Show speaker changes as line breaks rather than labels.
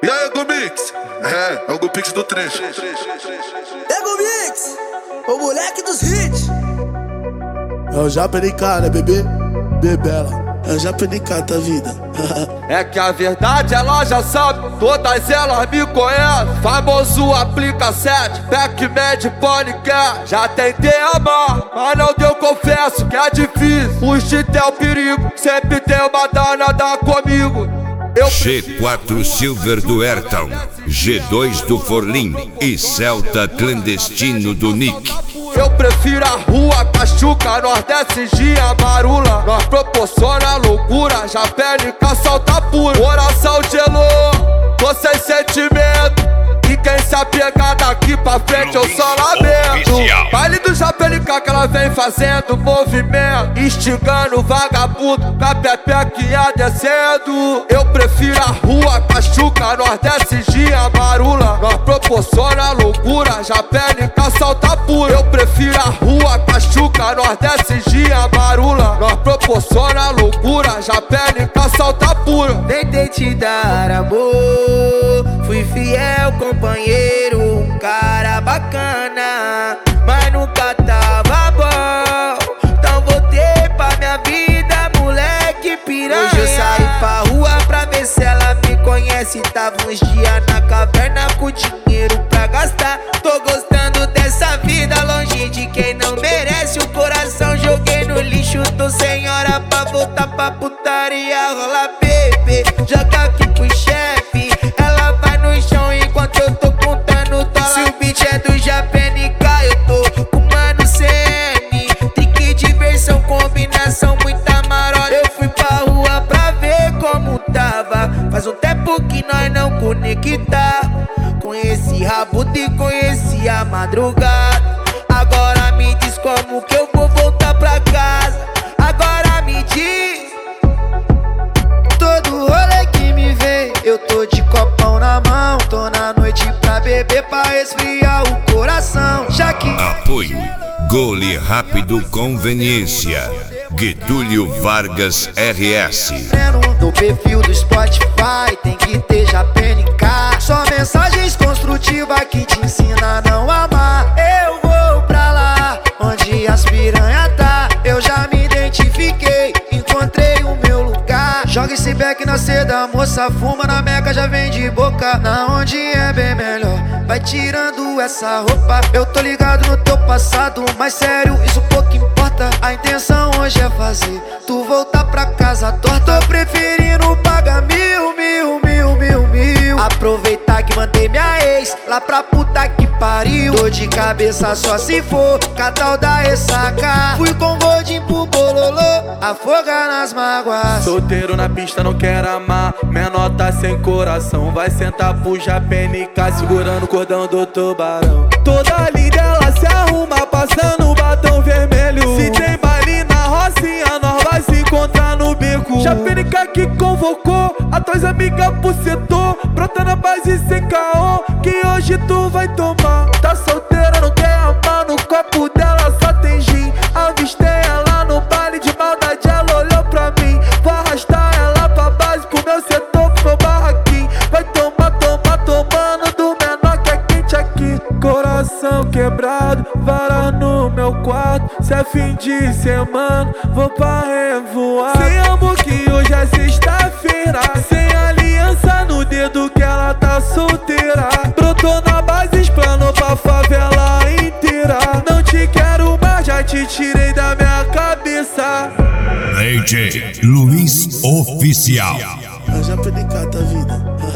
E aí, Gomix? É o Gomix do trecho.
Gomix, o moleque dos hits.
É o JPNK, né, bebê? Bebela. É o JPNK, tá vida.
É que a verdade ela já sabe, todas elas me conhecem. Famoso aplica 7, Pac-Man, Ponycat. Já tentei amar, mas não deu, confesso que é difícil. Fugir é o perigo, sempre tem uma danada comigo.
G4 Silver do Ayrton, G2 do Forlin e Celta clandestino do Nick.
Eu prefiro a rua, Cachuca, nós desce a marula. Nós proporciona loucura, já PNK salta puro. Coração gelou, tô sem sentimento. E quem se apegar daqui pra frente eu só lamento. Baile do JPNK que ela vem fazendo movimento, instigando vagabundo, com a pepequinha descendo. Eu prefiro a rua, Cachuca, nós desce a marula. Nós proporciona loucura, já PNK salta puro. Eu prefiro a rua, Cachuca, nós desce a marula. Nós proporciona loucura, já PNK salta puro.
Tentei te dar amor, fui fiel companheiro, um cara bacana, mas nunca tava bom. Então voltei pra minha vida, moleque piranha. Hoje eu saí pra rua pra ver se ela me conhece. Tava uns dias na caverna com dinheiro pra gastar. Tô gostando dessa vida, longe de quem não merece. O coração joguei no lixo, tô sem hora pra voltar pra putaria. Rola bebê, joga aqui pro chefe. Ela vai no chão enquanto eu tô contando dólar. Se o beat é do JPNK, eu tô com mano CN. Trick, diversão, combinação, muita marola. Eu fui pra rua pra ver como tava. Faz um tempo que nós não conecta. Conheci Rabuto e conheci a madrugada. Agora me diz como que eu vou voltar pra casa. Agora me diz. Todo rolê que me vê, eu tô de copão na mão. Tô na noite pra beber, pra esfriar o coração. Já que
Apoio Gole Rápido Conveniência, Getúlio Vargas RS.
no perfil do Spotify tem que ter JPNK. Só mensagens construtivas que te ensina a não amar. Eu vou pra lá, onde as piranha tá. Eu já me identifiquei, encontrei o meu lugar. Joga esse beck na seda, moça fuma na meca, já vem de boca. Na onde é bem melhor, vai tirando essa roupa. Eu tô ligado no teu passado, mas sério, isso pouco importa. A intenção hoje é fazer tu voltar pra casa torta. Tô preferindo pagar mil. Aproveitar que mandei minha ex lá pra puta que pariu. Tô de cabeça só se for catal da ressaca. Fui com Godinho pro bololô, afogar nas mágoas.
Solteiro na pista, não quero amar. Menor tá sem coração, vai sentar pro JPNK segurando o cordão do tubarão. Toda linda ela se arruma, passando batom vermelho. Se tem baile na rocinha, nós vai se encontrar no beco. JPNK que convocou as tuas amigas pro setor. Brota na base sem caô, que hoje tu vai tomar. Tá solteira, não quer amar, no copo dela só tem gin. Avistei ela no baile de maldade, ela olhou pra mim. Vou arrastar ela pra base, pro meu setor, pro meu barraquinho. Vai tomar, tomando do menor que é quente aqui. Coração quebrado, vara no meu quarto. Se é fim de semana, vou pra revoar. Sem amor que hoje é sexta-feira. Sem aliança no dedo que ela tá solteira. Brotou na base, explanou pra favela inteira. Não te quero mais, já te tirei da minha cabeça.
DJ Luiz Oficial.
É o JPNK, tá vida.